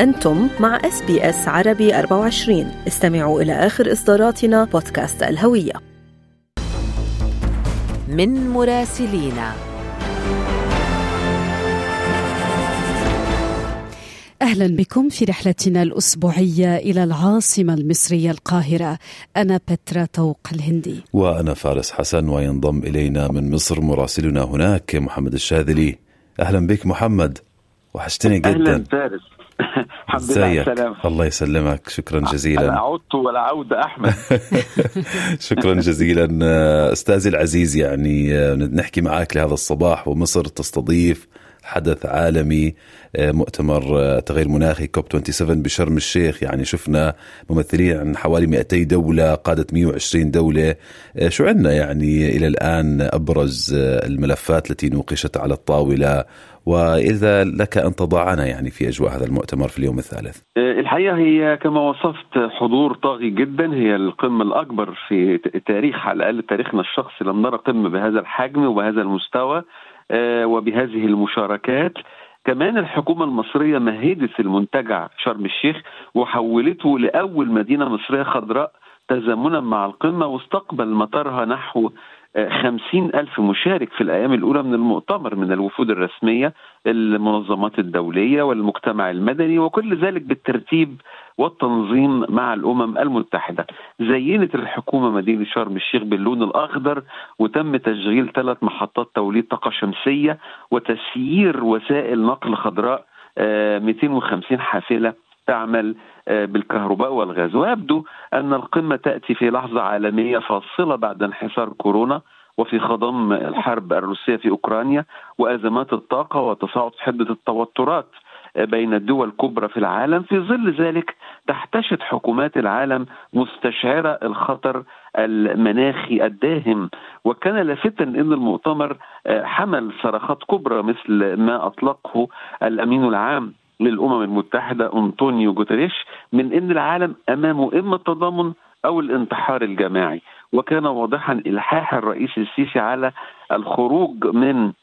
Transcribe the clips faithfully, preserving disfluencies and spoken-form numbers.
أنتم مع إس بي إس عربي أربعة وعشرين. استمعوا إلى آخر إصداراتنا بودكاست الهوية. من مراسلينا. أهلا بكم في رحلتنا الأسبوعية إلى العاصمة المصرية القاهرة. أنا بترا طوق الهندي، وأنا فارس حسن، وينضم إلينا من مصر مراسلنا هناك محمد الشاذلي. أهلا بك محمد، وحشتني جدا. أهلا فارس. الحمد لله على السلامة. الله يسلمك، شكرا جزيلا. أنا عدت ولا عودة أحمد. شكرا جزيلا أستاذي العزيز. يعني نحكي معك لهذا الصباح ومصر تستضيف حدث عالمي، مؤتمر تغير مناخي كوب سبعة وعشرين بشرم الشيخ. يعني شفنا ممثلين عن حوالي مئتي دولة، قادة مئة وعشرين دولة. شو عندنا يعني إلى الآن أبرز الملفات التي نوقشت على الطاولة، وإذا لك أن تضعنا يعني في أجواء هذا المؤتمر في اليوم الثالث؟ الحقيقة هي كما وصفت حضور طاغي جدا، هي القمة الأكبر في تاريخ، على الأقل تاريخنا الشخصي لم نرى قمة بهذا الحجم وبهذا المستوى وبهذه المشاركات. كمان الحكومة المصرية مهدت المنتجع شرم الشيخ وحولته لأول مدينة مصرية خضراء تزامنا مع القمة، واستقبل مطارها نحو خمسين ألف مشارك في الأيام الأولى من المؤتمر من الوفود الرسمية، المنظمات الدولية والمجتمع المدني، وكل ذلك بالترتيب والتنظيم مع الأمم المتحدة. زينت الحكومة مدينة شرم الشيخ باللون الأخضر، وتم تشغيل ثلاث محطات توليد طاقة شمسية وتسيير وسائل نقل خضراء مئتين وخمسين حافلة تعمل بالكهرباء والغاز. ويبدو أن القمة تأتي في لحظة عالمية فاصلة بعد انحسار كورونا، وفي خضم الحرب الروسية في أوكرانيا وأزمات الطاقة وتصاعد حدة التوترات بين الدول الكبرى في العالم. في ظل ذلك تحتشد حكومات العالم مستشعرة الخطر المناخي الداهم، وكان لافتا أن المؤتمر حمل صرخات كبرى مثل ما أطلقه الأمين العام للأمم المتحدة أنطونيو غوتيريش من أن العالم أمامه إما التضامن أو الانتحار الجماعي. وكان واضحا إلحاح الرئيس السيسي على الخروج من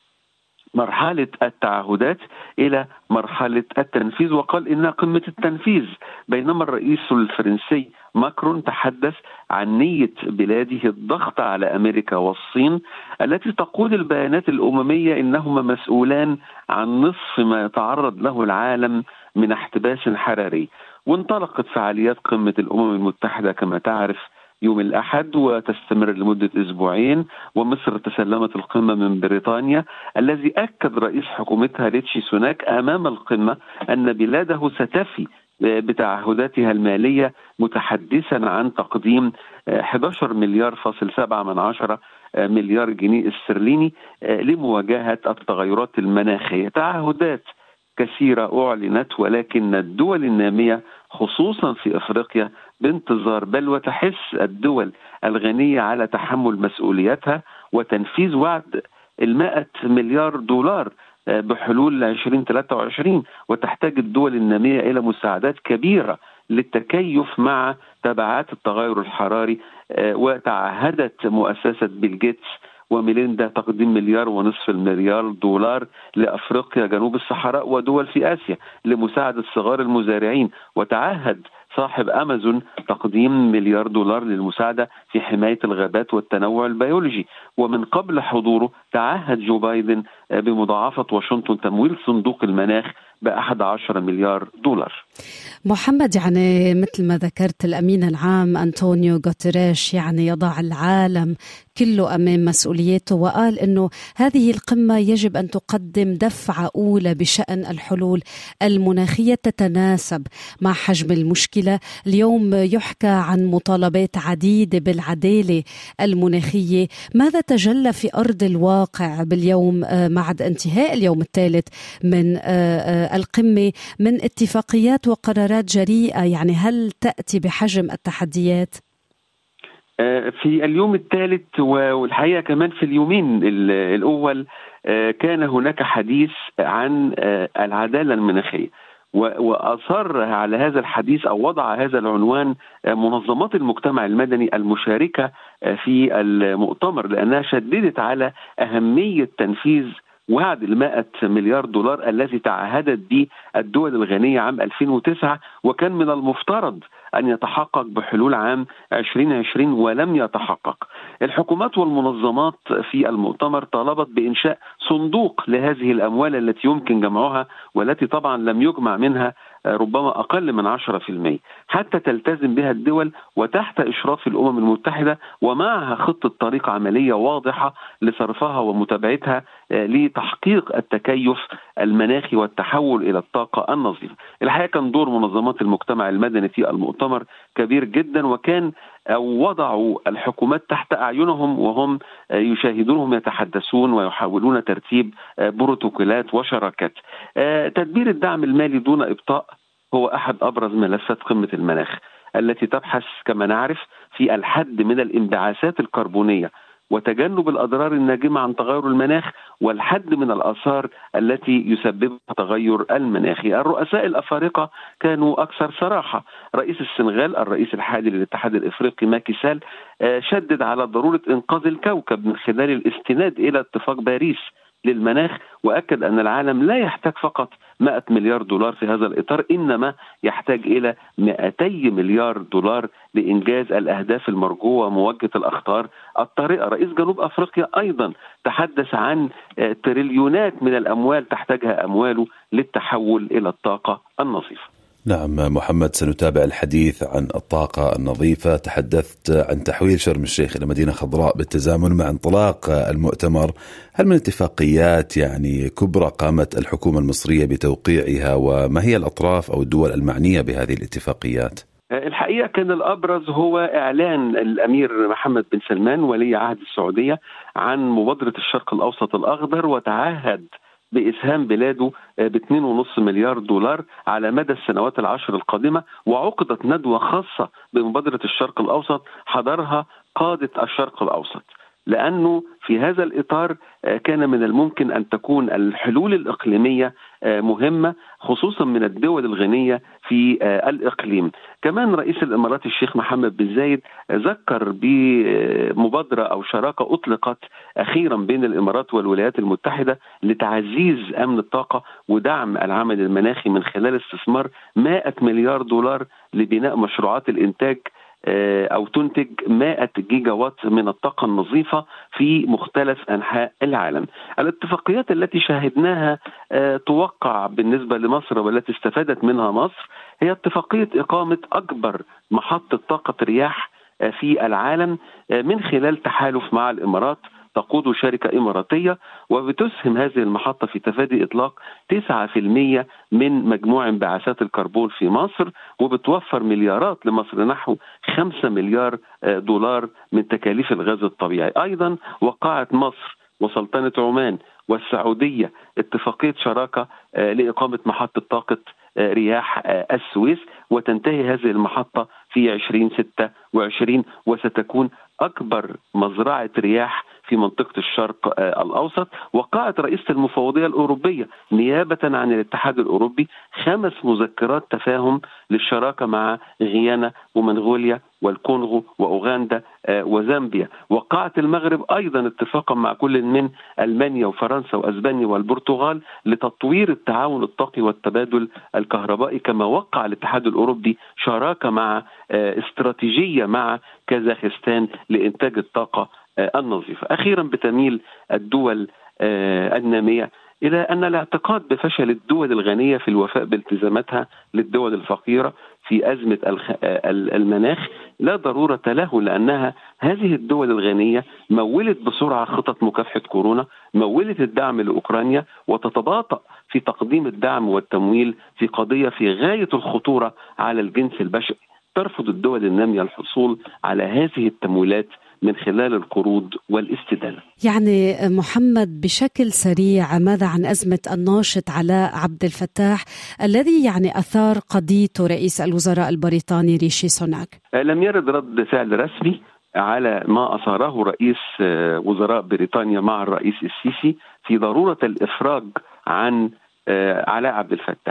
مرحلة التعهدات إلى مرحلة التنفيذ، وقال إنها قمة التنفيذ. بينما الرئيس الفرنسي ماكرون تحدث عن نية بلاده الضغط على أمريكا والصين التي تقول البيانات الأممية إنهما مسؤولان عن نصف ما يتعرض له العالم من احتباس حراري. وانطلقت فعاليات قمة الأمم المتحدة كما تعرف يوم الأحد وتستمر لمدة أسبوعين، ومصر تسلمت القمة من بريطانيا، الذي أكد رئيس حكومتها ريتشي سوناك أمام القمة أن بلاده ستفي بتعهداتها المالية، متحدثا عن تقديم أحد عشر مليار فاصل سبعة من عشرة مليار جنيه استرليني لمواجهة التغيرات المناخية. تعهدات كثيرة أعلنت، ولكن الدول النامية خصوصا في أفريقيا بانتظار، بل وتحس الدول الغنية على تحمل مسؤولياتها وتنفيذ وعد المائة مليار دولار بحلول عشرين ثلاثة وعشرين. وتحتاج الدول النامية إلى مساعدات كبيرة للتكيف مع تبعات التغير الحراري. وتعهدت مؤسسة بيل جيتس وميليندا تقديم مليار ونصف المليار دولار لأفريقيا جنوب الصحراء ودول في آسيا لمساعدة صغار المزارعين. وتعهد صاحب أمازون تقديم مليار دولار للمساعدة في حماية الغابات والتنوع البيولوجي. ومن قبل حضوره تعهد جو بايدن بمضاعفة واشنطن تمويل صندوق المناخ بأحد عشر مليار دولار. محمد، يعني مثل ما ذكرت الأمين العام أنطونيو غوتيريش يعني يضع العالم كله أمام مسؤوليته، وقال أنه هذه القمة يجب أن تقدم دفعة أولى بشأن الحلول المناخية تتناسب مع حجم المشكلة. اليوم يحكى عن مطالبات عديدة بالعدالة المناخية. ماذا تجلى في أرض الواقع باليوم بعد انتهاء اليوم الثالث من القمة من اتفاقيات وقرارات جريئة؟ يعني هل تأتي بحجم التحديات؟ في اليوم الثالث والحقيقة كمان في اليومين الأول كان هناك حديث عن العدالة المناخية، وأصر على هذا الحديث أو وضع هذا العنوان منظمات المجتمع المدني المشاركة في المؤتمر، لأنها شددت على أهمية تنفيذ وعد المائة مليار دولار الذي تعهدت به الدول الغنية عام ألفين وتسعة، وكان من المفترض أن يتحقق بحلول عام عشرين عشرين ولم يتحقق. الحكومات والمنظمات في المؤتمر طالبت بإنشاء صندوق لهذه الأموال التي يمكن جمعها، والتي طبعا لم يجمع منها ربما أقل من عشرة بالمئة، حتى تلتزم بها الدول وتحت إشراف الأمم المتحدة، ومعها خطة طريق عملية واضحة لصرفها ومتابعتها لتحقيق التكيف المناخي والتحول إلى الطاقة النظيفة. الحقيقة كان دور منظمات المجتمع المدني في المؤتمر كبير جدا، وكان أو وضعوا الحكومات تحت أعينهم وهم يشاهدونهم يتحدثون ويحاولون ترتيب بروتوكولات وشراكات. تدبير الدعم المالي دون إبطاء هو أحد أبرز ملفات قمة المناخ التي تبحث كما نعرف في الحد من الانبعاثات الكربونية وتجنب الأضرار الناجمة عن تغير المناخ والحد من الآثار التي يسببها تغير المناخي. الرؤساء الأفارقة كانوا أكثر صراحة. رئيس السنغال الرئيس الحالي للاتحاد الإفريقي ماكي سال شدد على ضرورة إنقاذ الكوكب من خلال الاستناد إلى اتفاق باريس للمناخ، وأكد أن العالم لا يحتاج فقط مائة مليار دولار في هذا الإطار، إنما يحتاج إلى مئتي مليار دولار لإنجاز الأهداف المرجوة ومواجهة الأخطار الطارئة. رئيس جنوب أفريقيا أيضا تحدث عن تريليونات من الأموال تحتاجها أمواله للتحول إلى الطاقة النظيفة. نعم محمد، سنتابع الحديث عن الطاقة النظيفة. تحدثت عن تحويل شرم الشيخ إلى مدينة خضراء بالتزامن مع انطلاق المؤتمر. هل من اتفاقيات يعني كبرى قامت الحكومة المصرية بتوقيعها، وما هي الأطراف أو الدول المعنية بهذه الاتفاقيات؟ الحقيقة كان الأبرز هو إعلان الأمير محمد بن سلمان ولي عهد السعودية عن مبادرة الشرق الأوسط الأخضر، وتعهد بإسهام بلاده باثنين ونص مليار دولار على مدى السنوات العشر القادمة. وعقدت ندوة خاصة بمبادرة الشرق الأوسط حضرها قادة الشرق الأوسط، لأنه في هذا الإطار كان من الممكن أن تكون الحلول الإقليمية مهمة، خصوصا من الدول الغنية في الإقليم. كمان رئيس الإمارات الشيخ محمد بن زايد ذكر بمبادرة أو شراكة أطلقت أخيرا بين الإمارات والولايات المتحدة لتعزيز أمن الطاقة ودعم العمل المناخي من خلال استثمار مائة مليار دولار لبناء مشروعات الإنتاج أو تنتج مائة جيجا وات من الطاقة النظيفة في مختلف أنحاء العالم. الاتفاقيات التي شاهدناها توقع بالنسبة لمصر والتي استفادت منها مصر هي اتفاقية إقامة أكبر محطة طاقة رياح في العالم من خلال تحالف مع الإمارات تقود شركة إماراتية، وبتسهم هذه المحطة في تفادي إطلاق تسعة بالمئة من مجموع انبعاثات الكربون في مصر، وبتوفر مليارات لمصر، نحو خمسة مليار دولار من تكاليف الغاز الطبيعي. أيضا وقعت مصر وسلطنة عمان والسعودية اتفاقية شراكة لإقامة محطة طاقة رياح السويس، وتنتهي هذه المحطة في عشرين ستة وعشرين، وستكون أكبر مزرعة رياح في منطقة الشرق الأوسط. وقعت رئيسة المفوضية الأوروبية نيابة عن الاتحاد الأوروبي خمس مذكرات تفاهم للشراكة مع غيانا ومنغوليا والكونغو وأوغندا وزامبيا. وقعت المغرب أيضا اتفاقا مع كل من ألمانيا وفرنسا وأسبانيا والبرتغال لتطوير التعاون الطاقي والتبادل الكهربائي. كما وقع الاتحاد الأوروبي شراكة مع استراتيجية مع كازاخستان لإنتاج الطاقة النظيفة. أخيرا بتميل الدول النامية إلى أن الاعتقاد بفشل الدول الغنية في الوفاء بالتزاماتها للدول الفقيرة في أزمة المناخ لا ضرورة له، لأنها هذه الدول الغنية مولت بسرعة خطط مكافحة كورونا، مولت الدعم لأوكرانيا، وتتباطأ في تقديم الدعم والتمويل في قضية في غاية الخطورة على الجنس البشري. ترفض الدول النامية الحصول على هذه التمويلات من خلال القروض والاستدانة. يعني محمد بشكل سريع، ماذا عن أزمة الناشط علاء عبد الفتاح الذي يعني أثار قضيته رئيس الوزراء البريطاني ريشي سوناك؟ لم يرد رد فعل رسمي على ما أثاره رئيس وزراء بريطانيا مع الرئيس السيسي في ضرورة الإفراج عن علاء عبد الفتاح.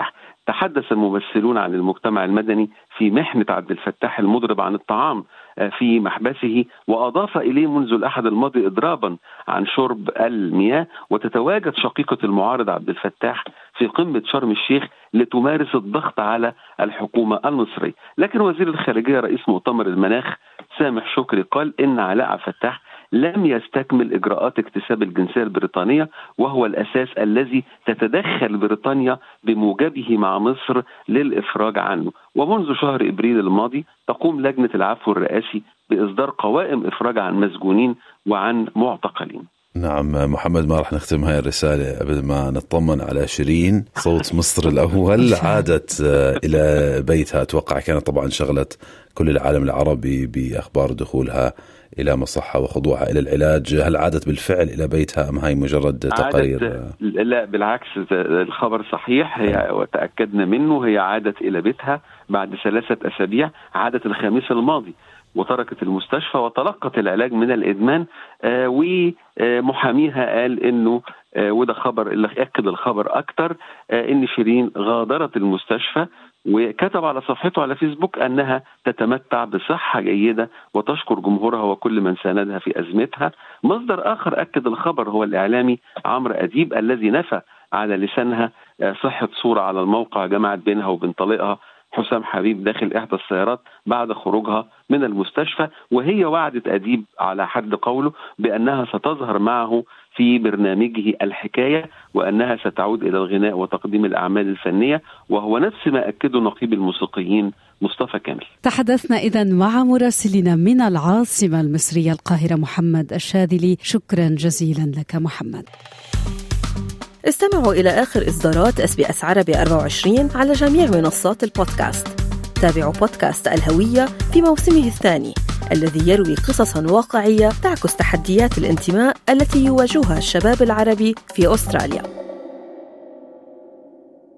تحدث الممثلون عن المجتمع المدني في محنة عبد الفتاح المضرب عن الطعام في محبسه، وأضاف إليه منذ الأحد الماضي إضرابا عن شرب المياه. وتتواجد شقيقة المعارض عبد الفتاح في قمة شرم الشيخ لتمارس الضغط على الحكومة المصرية. لكن وزير الخارجية رئيس مؤتمر المناخ سامح شكري قال إن علاء عبد الفتاح لم يستكمل إجراءات اكتساب الجنسية البريطانية، وهو الأساس الذي تتدخل بريطانيا بموجبه مع مصر للإفراج عنه. ومنذ شهر إبريل الماضي تقوم لجنة العفو الرئاسي بإصدار قوائم إفراج عن مسجونين وعن معتقلين. نعم محمد، ما راح نختم هاي الرسالة قبل ما نطمن على شيرين صوت مصر الأول. عادت إلى بيتها، أتوقع كانت طبعا شغلت كل العالم العربي بأخبار دخولها إلى مصحة وخضوعها إلى العلاج. هل عادت بالفعل إلى بيتها أم هاي مجرد تقارير؟ لا بالعكس، الخبر صحيح، هي وتأكدنا منه، هي عادت إلى بيتها بعد ثلاثة أسابيع. عادت الخميس الماضي وتركت المستشفى وتلقت العلاج من الإدمان. آه ومحاميها قال إنه آه وده خبر اللي أكد الخبر أكتر، آه إن شيرين غادرت المستشفى، وكتب على صفحته على فيسبوك أنها تتمتع بصحة جيدة وتشكر جمهورها وكل من ساندها في أزمتها. مصدر آخر أكد الخبر هو الإعلامي عمرو أديب الذي نفى على لسانها آه صحة صورة على الموقع جمعت بينها وبين طليقها حسام حبيب داخل إحدى السيارات بعد خروجها من المستشفى. وهي وعدت أديب على حد قوله بأنها ستظهر معه في برنامجه الحكاية، وأنها ستعود إلى الغناء وتقديم الأعمال الفنية، وهو نفس ما أكده نقيب الموسيقيين مصطفى كامل. تحدثنا إذن مع مراسلنا من العاصمة المصرية القاهرة محمد الشاذلي. شكرا جزيلا لك محمد. استمعوا إلى آخر إصدارات إس بي إس عربي أربعة وعشرين على جميع منصات البودكاست. تابعوا بودكاست الهوية في موسمه الثاني الذي يروي قصصا واقعية تعكس تحديات الانتماء التي يواجهها الشباب العربي في أستراليا.